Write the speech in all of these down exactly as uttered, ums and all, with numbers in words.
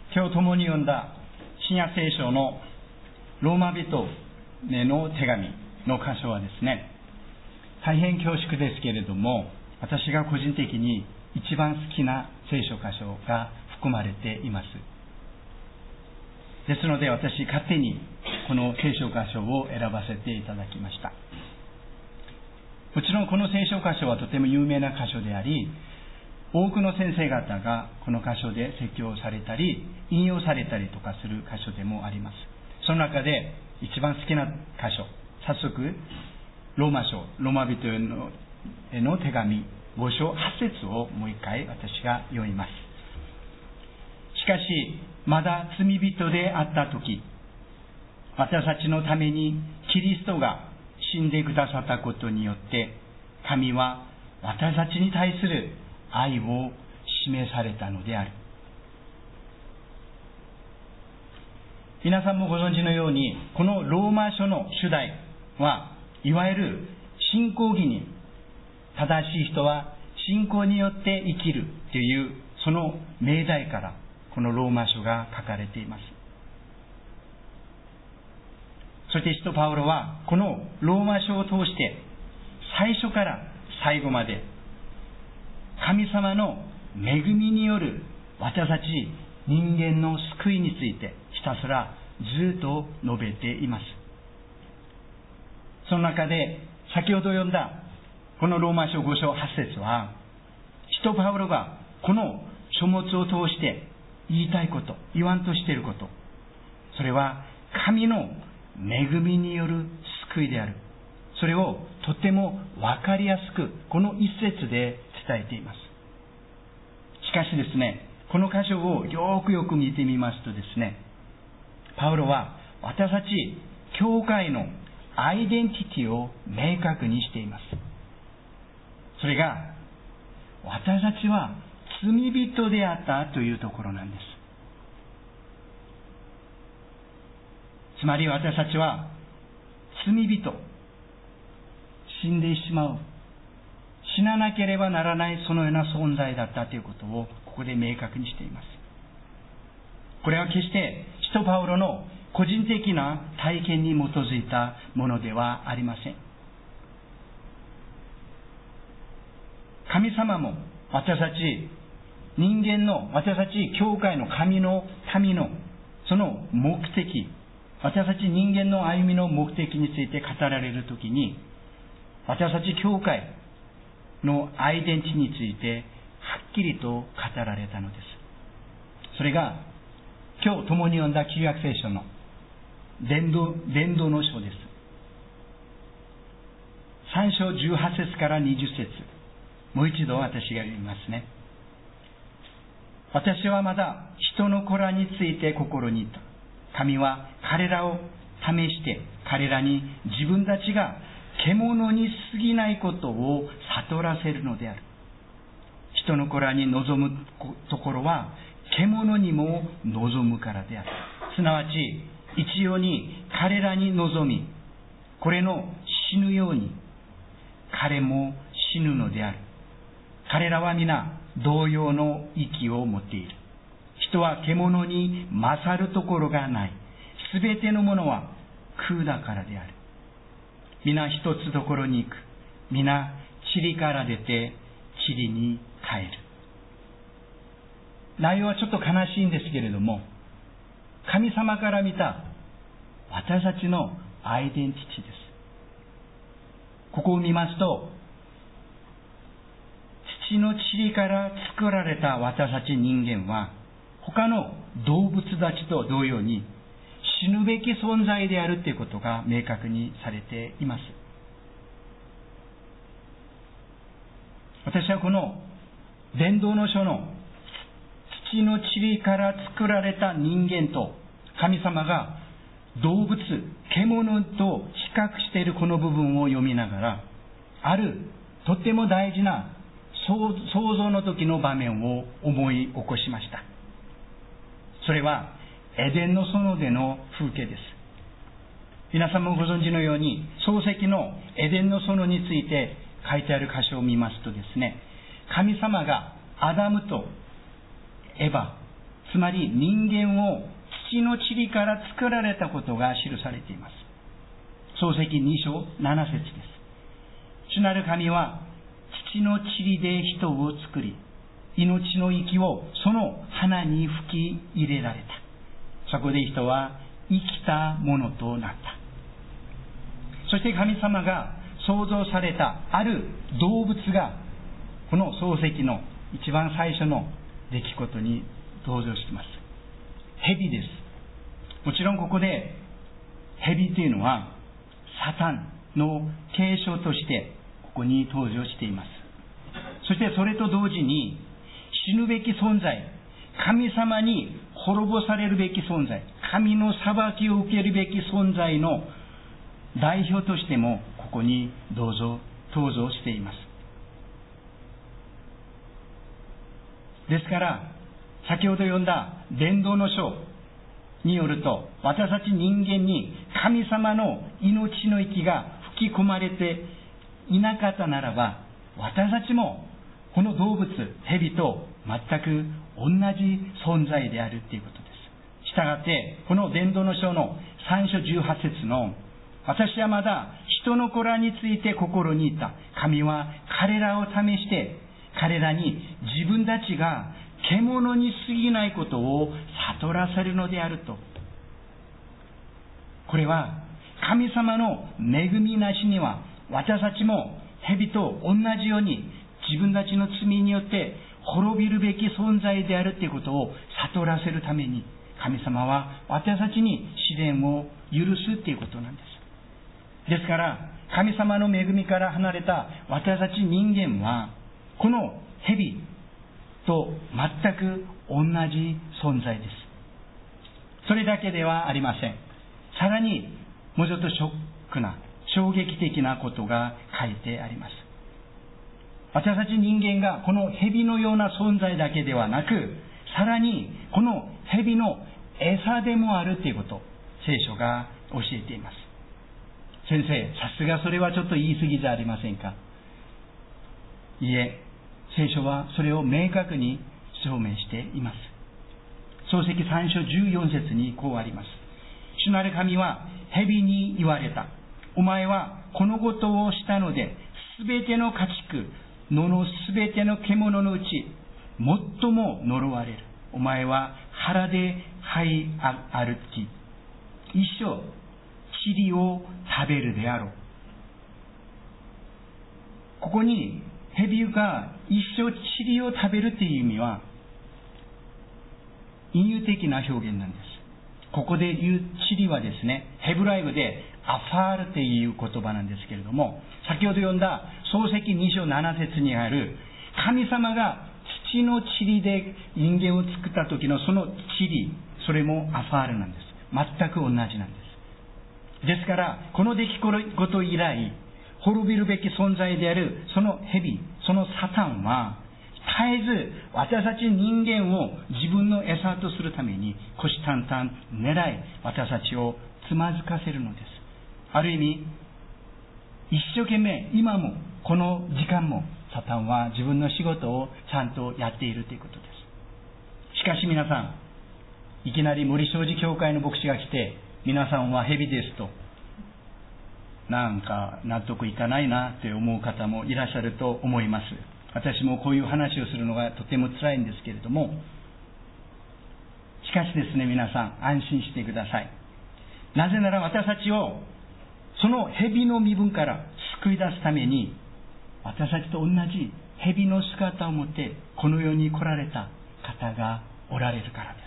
今日共に読んだ新約聖書のローマ人への手紙の箇所はですね、大変恐縮ですけれども、私が個人的に一番好きな聖書箇所が含まれています。ですので私勝手にこの聖書箇所を選ばせていただきました。もちろんこの聖書箇所はとても有名な箇所であり、多くの先生方がこの箇所で説教されたり引用されたりとかする箇所でもあります。その中で一番好きな箇所、早速ローマ書、ローマ人への、への手紙ご章はち節をもう一回私が読みます。しかしまだ罪人であった時、私たちのためにキリストが死んでくださったことによって神は私たちに対する愛を示されたのである。皆さんもご存知のように、このローマ書の主題はいわゆる信仰義に、正しい人は信仰によって生きるというその命題からこのローマ書が書かれています。そして使徒パウロはこのローマ書を通して最初から最後まで神様の恵みによる私たち人間の救いについてひたすらずっと述べています。その中で先ほど読んだこのローマ書ご章はち節は、使徒パウロがこの書物を通して言いたいこと、言わんとしていること、それは神の恵みによる救いである。それをとてもわかりやすくこの一節で伝えています。しかしですね、この箇所をよくよく見てみますとですね、パウロは私たち教会のアイデンティティを明確にしています。それが私たちは罪人であったというところなんです。つまり私たちは罪人、死んでしまう、死ななければならないそのような存在だったということをここで明確にしています。これは決して使徒パウロの個人的な体験に基づいたものではありません。神様も私たち人間の、私たち教会の神の民のその目的、私たち人間の歩みの目的について語られるときに、私たち教会のアイデンティティについてはっきりと語られたのです。それが今日共に読んだ旧約聖書の伝道、伝道の書です。さん章じゅうはち節からにじゅう節、もう一度私が読みますね。私はまだ人の子らについて心に言った。神は彼らを試して彼らに自分たちが獣に過ぎないことを悟らせるのである。人の子らに望むところは獣にも望むからである。すなわち一様に彼らに望み、これの死ぬように彼も死ぬのである。彼らは皆同様の息を持っている。人は獣に勝るところがない。すべてのものは空だからである。皆一つところに行く。皆塵から出て塵に帰る。内容はちょっと悲しいんですけれども、神様から見た私たちのアイデンティティです。ここを見ますと、土の塵から作られた私たち人間は他の動物たちと同様に死ぬべき存在であるということが明確にされています。私はこの伝道の書の土の塵から作られた人間と神様が動物、獣と比較しているこの部分を読みながら、あるとっても大事な創造の時の場面を思い起こしました。それはエデンの園での風景です。皆さんもご存知のように、創世記のエデンの園について書いてある箇所を見ますとですね、神様がアダムとエバ、 つまり人間を土の塵から作られたことが記されています。創世記に章なな節です。主なる神は土の塵で人を作り、命の息をその鼻に吹き入れられた。そこで人は生きたものとなった。そして神様が創造されたある動物が、この創世記の一番最初の出来事に登場しています。蛇です。もちろんここで蛇というのはサタンの継承としてここに登場しています。そしてそれと同時に死ぬべき存在、神様に滅ぼされるべき存在、神の裁きを受けるべき存在の代表としてもここにどうぞ登場しています。ですから先ほど読んだ伝道の書によると、私たち人間に神様の命の息が吹き込まれていなかったならば、私たちもこの動物蛇と全く同じ存在であるということです。したがってこの伝道の書のさん章じゅうはち節の、私はまだ人の子らについて心にいた。神は彼らを試して彼らに自分たちが獣に過ぎないことを悟らせるのであると。これは神様の恵みなしには私たちも蛇と同じように自分たちの罪によって滅びるべき存在であるということを悟らせるために、神様は私たちに試練を許すということなんです。ですから神様の恵みから離れた私たち人間はこの蛇と全く同じ存在です。それだけではありません。さらにもうちょっとショックな衝撃的なことが書いてあります。私たち人間がこの蛇のような存在だけではなく、さらにこの蛇の餌でもあるということ、聖書が教えています。先生、さすがそれはちょっと言い過ぎじゃありませんか。いいえ、聖書はそれを明確に証明しています。創世記さん章じゅうよん節にこうあります。主なる神は蛇に言われた。お前はこのことをしたので、すべての家畜、野のすべての獣のうち最も呪われる。お前は腹で這い歩き、一生塵を食べるであろう。ここに蛇が一生塵を食べるという意味は隠喩的な表現なんです。ここで言う塵はですね、ヘブライ語でアファールという言葉なんですけれども、先ほど読んだ創世記に章なな節にある神様が土の塵で人間を作った時のその塵、それもアファールなんです。全く同じなんです。ですからこの出来事以来、滅びるべき存在であるその蛇、そのサタンは絶えず私たち人間を自分の餌とするために虎視眈々狙い、私たちをつまずかせるのです。ある意味一生懸命今もこの時間もサタンは自分の仕事をちゃんとやっているということです。しかし皆さん、いきなり森正寺教会の牧師が来て、皆さんは蛇ですと、なんか納得いかないなって思う方もいらっしゃると思います。私もこういう話をするのがとても辛いんですけれども、しかしですね、皆さん安心してください。なぜなら私たちをその蛇の身分から救い出すために、私たちと同じ蛇の姿を持ってこの世に来られた方がおられるからです。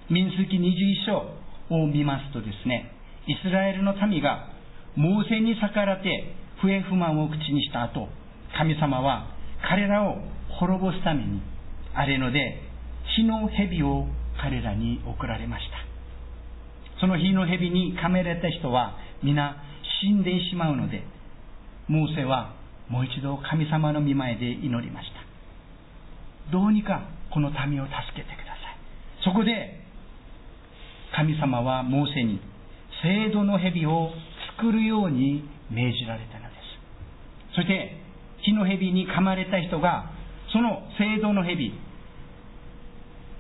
民数記にじゅういち章を見ますとですね、イスラエルの民がモーセに逆らって不平不満を口にした後、神様は彼らを滅ぼすためにあれので火の蛇を彼らに送られました。その火の蛇に噛まれた人は皆死んでしまうので、モーセはもう一度神様の御前で祈りました。どうにかこの民を助けてください。そこで神様はモーセに青銅の蛇を作るように命じられたのです。そして火の蛇に噛まれた人がその青銅の蛇、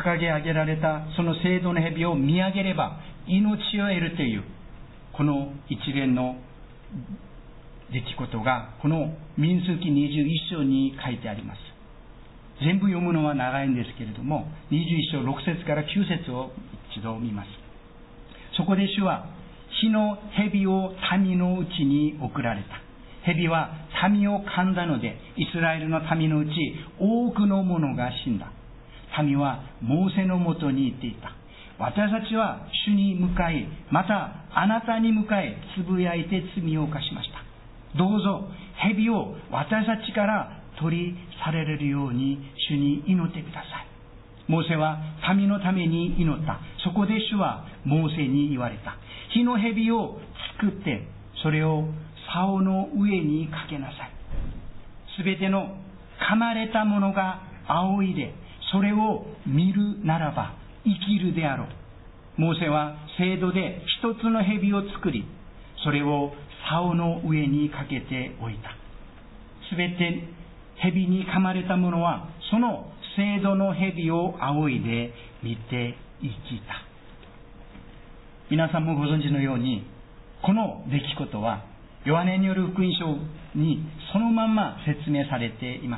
掲げ上げられたその聖堂の蛇を見上げれば命を得るという、この一連の出来事がこの民数記にじゅういっ章に書いてあります。全部読むのは長いんですけれども、にじゅういっ章ろく節からきゅう節を一度見ます。そこで主は火の蛇を民のうちに送られた。蛇は民を噛んだので、イスラエルの民のうち多くの者が死んだ。民はモーセのもとに行っていた。私たちは主に向かい、またあなたに向かいつぶやいて罪を犯しました。どうぞ蛇を私たちから取り去られるように主に祈ってください。モーセは民のために祈った。そこで主はモーセに言われた。火の蛇を作ってそれを竿の上にかけなさい。すべての噛まれたものが仰いでそれを見るならば生きるであろう。モーセは聖堂で一つの蛇を作り、それを竿の上にかけておいた。すべて蛇に噛まれた者はその聖堂の蛇を仰いで見て生きた。皆さんもご存知のように、この出来事はヨハネによる福音書にそのまま説明されています。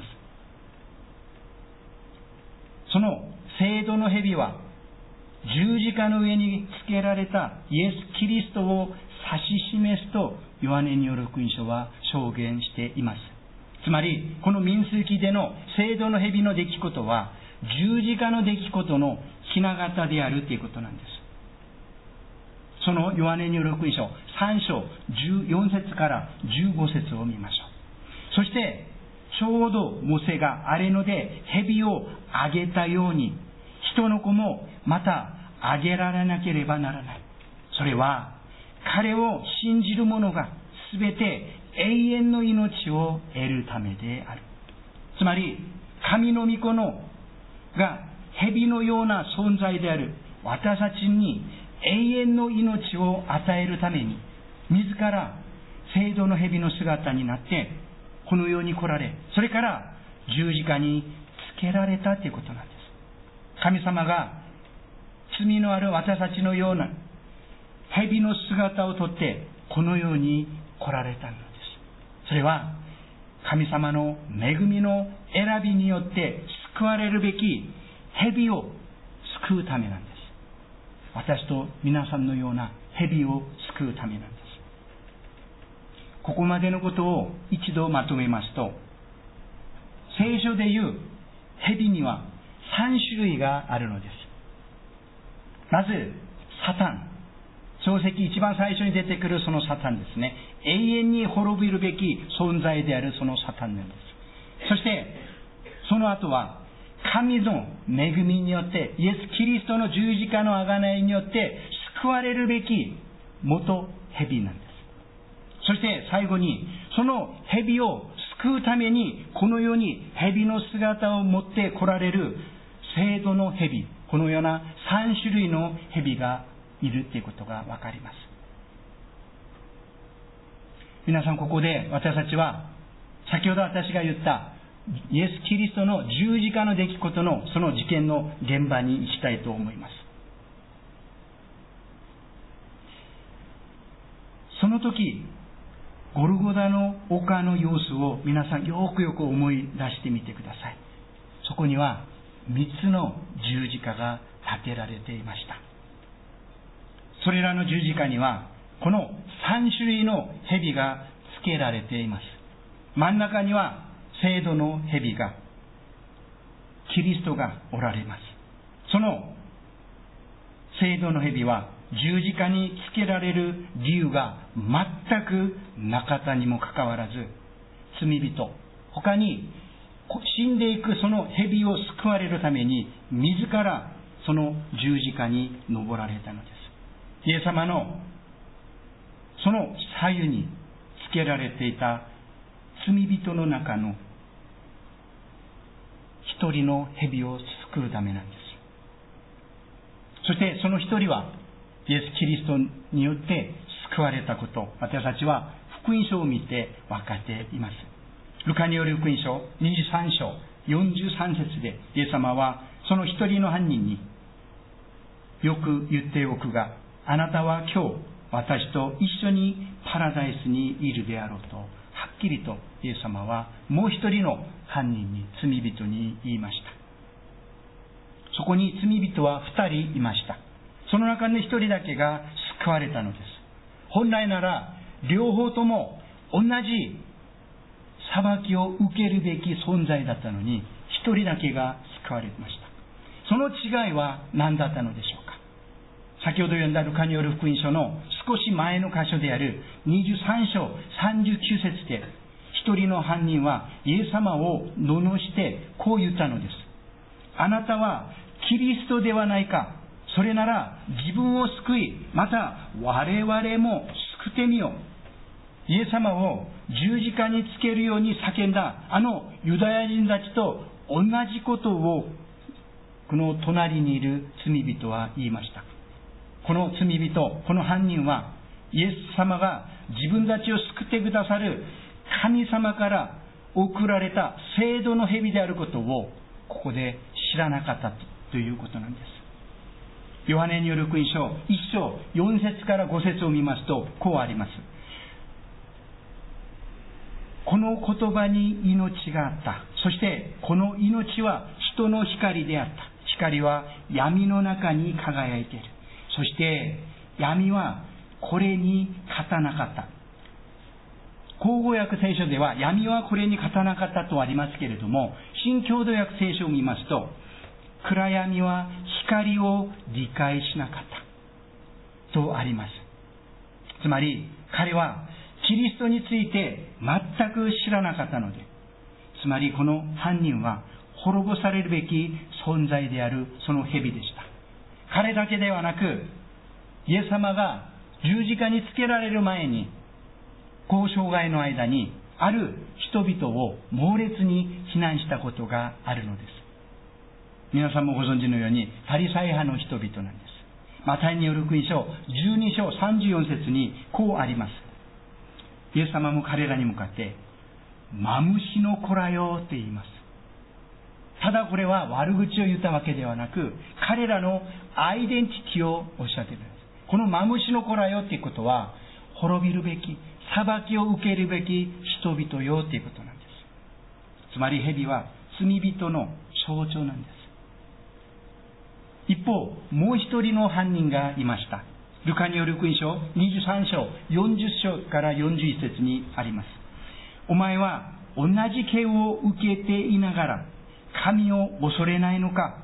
その聖堂の蛇は十字架の上につけられたイエス・キリストを指し示すとヨハネによる福音書は証言しています。つまりこの民数記での聖堂の蛇の出来事は十字架の出来事のひな形であるということなんです。そのヨハネによる福音書さん章じゅうよん節からじゅうご節を見ましょう。そしてちょうどモーセが荒れ野で蛇をあげたように、人の子もまたあげられなければならない。それは彼を信じる者がすべて永遠の命を得るためである。つまり神の御子のが蛇のような存在である私たちに永遠の命を与えるために、自ら聖堂の蛇の姿になってこの世に来られ、それから十字架につけられたということなんです。神様が罪のある私たちのような蛇の姿をとってこの世に来られたのです。それは神様の恵みの選びによって救われるべき蛇を救うためなんです。私と皆さんのような蛇を救うためなんです。ここまでのことを一度まとめますと、聖書でいう蛇にはさん種類があるのです。まずサタン、創世記一番最初に出てくるそのサタンですね。永遠に滅びるべき存在であるそのサタンなんです。そしてその後は神の恵みによってイエス・キリストの十字架の贖いによって救われるべき元蛇なんです。そして最後にその蛇を救うためにこの世に蛇の姿を持って来られる聖堂の蛇、このようなさん種類の蛇がいるということがわかります。皆さん、ここで私たちは先ほど私が言ったイエス・キリストの十字架の出来事のその事件の現場に行きたいと思います。その時ゴルゴダの丘の様子を皆さんよくよく思い出してみてください。そこには三つの十字架が立てられていました。それらの十字架にはこの三種類の蛇がつけられています。真ん中には聖堂の蛇が、キリストがおられます。その聖堂の蛇は十字架につけられる理由が全くなかったにもかかわらず、罪人、他に死んでいくその蛇を救われるために自らその十字架に登られたのです。イエス様のその左右につけられていた罪人の中の一人の蛇を救うためなんです。そしてその一人はイエス・キリストによって救われたこと、私たちは福音書を見て分かっています。ルカによる福音書にじゅうさん章よんじゅうさん節でイエス様はその一人の犯人によく言っておくが、あなたは今日私と一緒にパラダイスにいるであろうと、はっきりとイエス様はもう一人の犯人に、罪人に言いました。そこに罪人は二人いました。その中の一人だけが救われたのです。本来なら両方とも同じ裁きを受けるべき存在だったのに、一人だけが救われました。その違いは何だったのでしょうか。先ほど読んだルカによる福音書の少し前の箇所であるにじゅうさん章さんじゅうきゅう節で、一人の犯人はイエス様を罵してこう言ったのです。あなたはキリストではないか。それなら自分を救い、また我々も救ってみよう。イエス様を十字架につけるように叫んだあのユダヤ人たちと同じことをこの隣にいる罪人は言いました。この罪人、この犯人はイエス様が自分たちを救ってくださる神様から送られた聖堂の蛇であることをここで知らなかったということなんです。ヨハネによる福音書いっ章よん節からご節を見ますとこうあります。この言葉に命があった。そしてこの命は人の光であった。光は闇の中に輝いている。そして闇はこれに勝たなかった。口語訳聖書では闇はこれに勝たなかったとありますけれども、新共同訳聖書を見ますと、暗闇は光を理解しなかったとあります。つまり彼はキリストについて全く知らなかったので、つまりこの犯人は滅ぼされるべき存在であるその蛇でした。彼だけではなく、イエス様が十字架につけられる前に、交渉外の間にある人々を猛烈に非難したことがあるのです。皆さんもご存知のようにパリサイ派の人々なんです。マタイによる福音書じゅうに章さんじゅうよん節にこうあります。イエス様も彼らに向かってマムシの子らよって言います。ただこれは悪口を言ったわけではなく、彼らのアイデンティティをおっしゃっているんです。このマムシの子らよっていうことは、滅びるべき、裁きを受けるべき人々よっていうことなんです。つまり蛇は罪人の象徴なんです。一方、もう一人の犯人がいました。ルカによる福音書にじゅうさん章よんじゅう章からよんじゅういち節にあります。お前は同じ刑を受けていながら神を恐れないのか。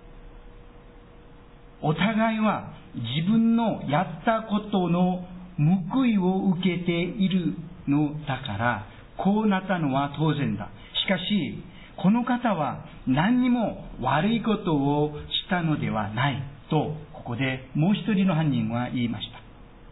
お互いは自分のやったことの報いを受けているのだから、こうなったのは当然だ。しかしこの方は何にも悪いことをしたのではないと、ここでもう一人の犯人は言いました。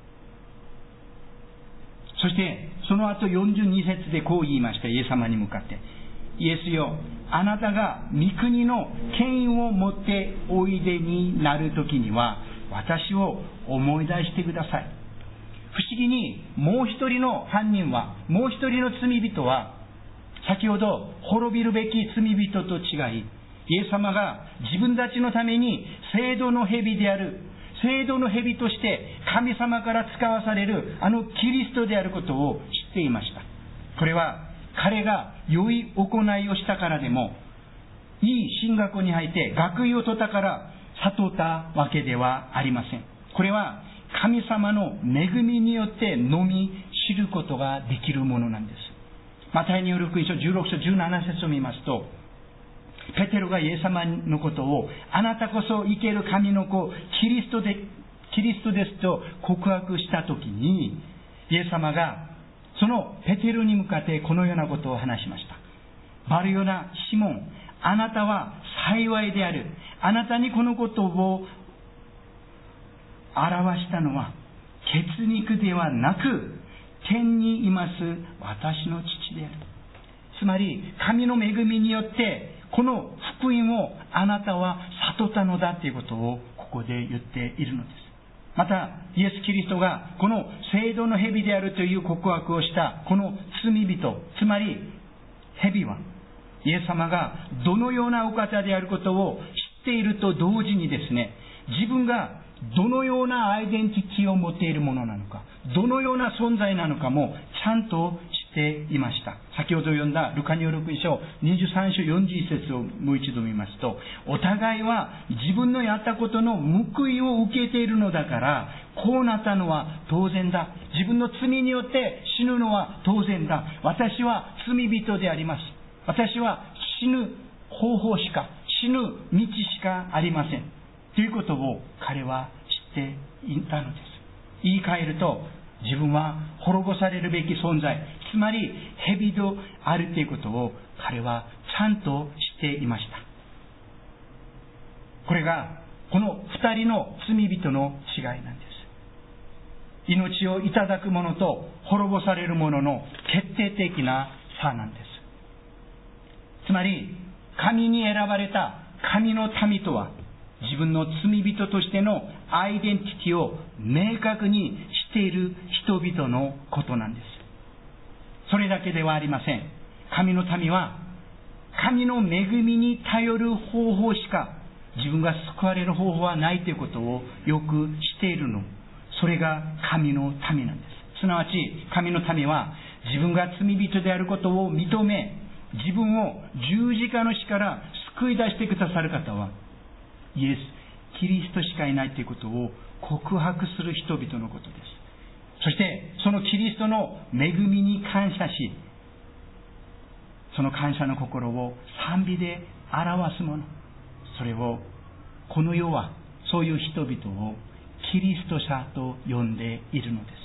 そしてその後よんじゅうに節でこう言いました。イエス様に向かって、イエスよ、あなたが御国の権威を持っておいでになるときには私を思い出してください。不思議にもう一人の犯人は、もう一人の罪人は、先ほど滅びるべき罪人と違い、イエス様が自分たちのために聖堂の蛇である、聖堂の蛇として神様から使わされるあのキリストであることを知っていました。これは彼が良い行いをしたからでも、いい進学校に入って学位を取ったから悟ったわけではありません。これは神様の恵みによってのみ知ることができるものなんです。マタイによる福音書じゅうろく章じゅうなな節を見ますと、ペテロがイエス様のことを、あなたこそ生ける神の子キリストでキリストですと告白したときに、イエス様がそのペテロに向かってこのようなことを話しました。バルヨナシモン、あなたは幸いである。あなたにこのことを表したのは血肉ではなく天にいます私の父である。つまり神の恵みによってこの福音をあなたは悟ったのだということをここで言っているのです。またイエス・キリストがこの聖堂の蛇であるという告白をしたこの罪人、つまり蛇はイエス様がどのようなお方であることを知っっていると同時にですね、自分がどのようなアイデンティティを持っているものなのか、どのような存在なのかもちゃんと知っていました。先ほど読んだルカによる福音書にじゅうさん章よんじゅういち節をもう一度見ますと、お互いは自分のやったことの報いを受けているのだから、こうなったのは当然だ。自分の罪によって死ぬのは当然だ。私は罪人であります。私は死ぬ方法しか、死ぬ道しかありません。ということを彼は知っていたのです。言い換えると、自分は滅ぼされるべき存在、つまり蛇であるということを彼はちゃんと知っていました。これがこの二人の罪人の違いなんです。命をいただく者と滅ぼされる者の決定的な差なんです。つまり神に選ばれた神の民とは、自分の罪人としてのアイデンティティを明確にしている人々のことなんです。それだけではありません。神の民は神の恵みに頼る方法しか自分が救われる方法はないということをよく知っているの。それが神の民なんです。すなわち神の民は自分が罪人であることを認め、自分を十字架の死から救い出してくださる方はイエス・キリストしかいないということを告白する人々のことです。そしてそのキリストの恵みに感謝し、その感謝の心を賛美で表すもの、それをこの世はそういう人々をキリスト者と呼んでいるのです。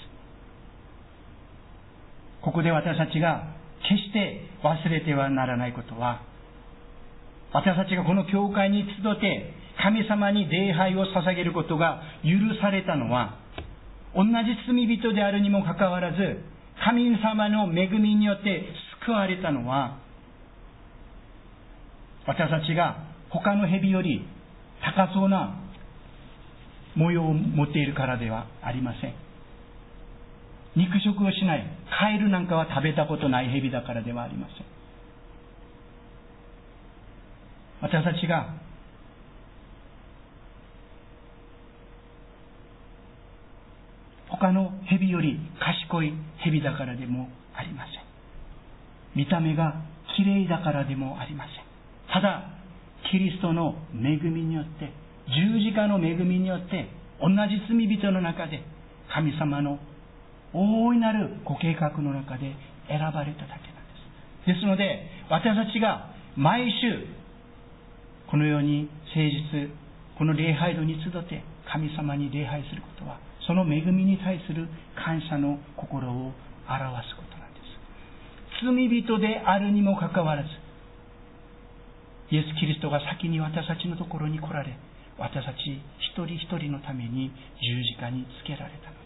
ここで私たちが決して忘れてはならないことは、私たちがこの教会に集って神様に礼拝を捧げることが許されたのは、同じ罪人であるにもかかわらず神様の恵みによって救われたのは、私たちが他の蛇より高そうな模様を持っているからではありません。肉食をしない、カエルなんかは食べたことない蛇だからではありません。私たちが他の蛇より賢い蛇だからでもありません。見た目がきれいだからでもありません。ただキリストの恵みによって、十字架の恵みによって、同じ罪人の中で神様の大いなるご計画の中で選ばれただけなんです。ですので私たちが毎週このように誠実、この礼拝堂に集って神様に礼拝することは、その恵みに対する感謝の心を表すことなんです。罪人であるにもかかわらず、イエス・キリストが先に私たちのところに来られ、私たち一人一人のために十字架につけられたのです。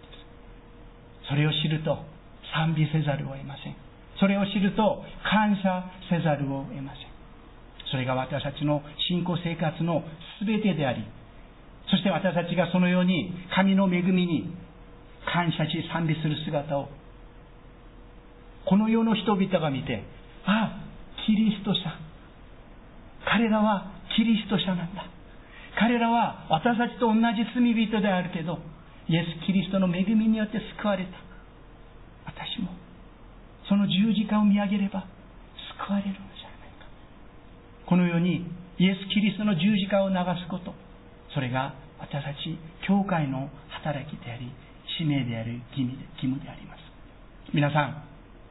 それを知ると賛美せざるを得ません。それを知ると感謝せざるを得ません。それが私たちの信仰生活のすべてであり、そして私たちがそのように神の恵みに感謝し賛美する姿をこの世の人々が見て、ああ、キリスト者、彼らはキリスト者なんだ、彼らは私たちと同じ罪人であるけどイエス・キリストの恵みによって救われた。私もその十字架を見上げれば救われるのじゃないか。このようにイエス・キリストの十字架を流すこと、それが私たち教会の働きであり、使命である義務であります。皆さん、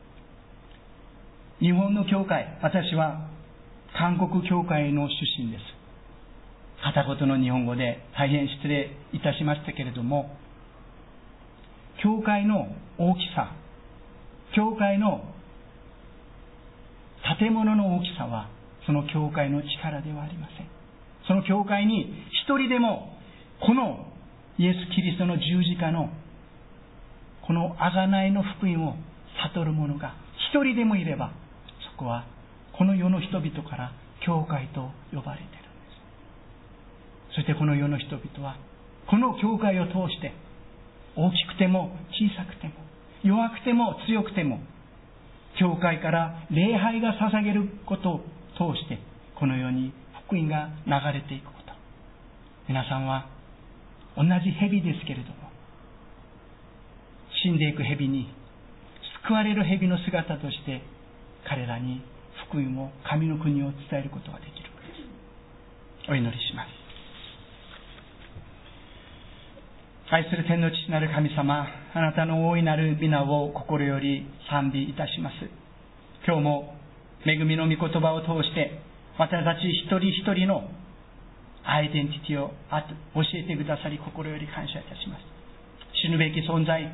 日本の教会、私は韓国教会の出身です。片言の日本語で大変失礼いたしましたけれども、教会の大きさ、教会の建物の大きさはその教会の力ではありません。その教会に一人でもこのイエス・キリストの十字架のこの贖いの福音を悟る者が一人でもいれば、そこはこの世の人々から教会と呼ばれているんです。そしてこの世の人々はこの教会を通して大きくても小さくても弱くても強くても教会から礼拝が捧げることを通してこの世に福音が流れていくこと、 皆さんは同じ蛇ですけれども、死んでいく蛇に救われる蛇の姿として彼らに福音を、神の国を伝えることができるのです。お祈りします。愛する天の父なる神様、あなたの大いなる皆を心より賛美いたします。今日も恵みの御言葉を通して私たち一人一人のアイデンティティを教えてくださり、心より感謝いたします。死ぬべき存在、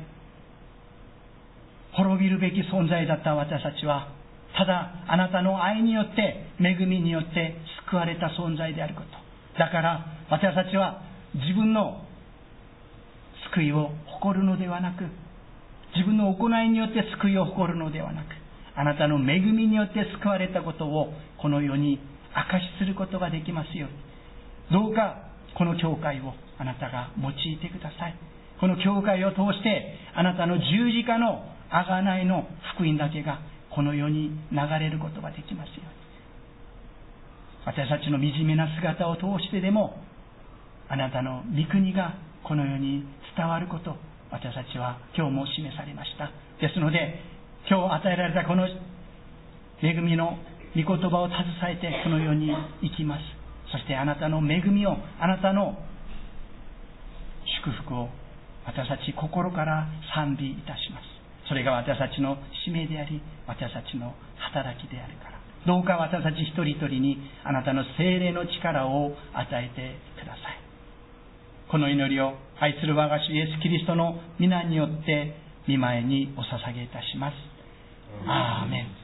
滅びるべき存在だった私たちは、ただあなたの愛によって、恵みによって救われた存在であること。だから私たちは自分の救いを誇るのではなく、自分の行いによって救いを誇るのではなく、あなたの恵みによって救われたことをこの世に証しすることができますように、どうかこの教会をあなたが用いてください。この教会を通してあなたの十字架の贖いの福音だけがこの世に流れることができますように、私たちの惨めな姿を通してでもあなたの御国がこの世に伝わること、私たちは今日も示されました。ですので今日与えられたこの恵みの御言葉を携えてこの世に行きます。そしてあなたの恵みを、あなたの祝福を私たち心から賛美いたします。それが私たちの使命であり、私たちの働きであるから、どうか私たち一人一人にあなたの聖霊の力を与えてください。この祈りを愛する我が主イエスキリストの皆によって御前にお捧げいたします。アーメン。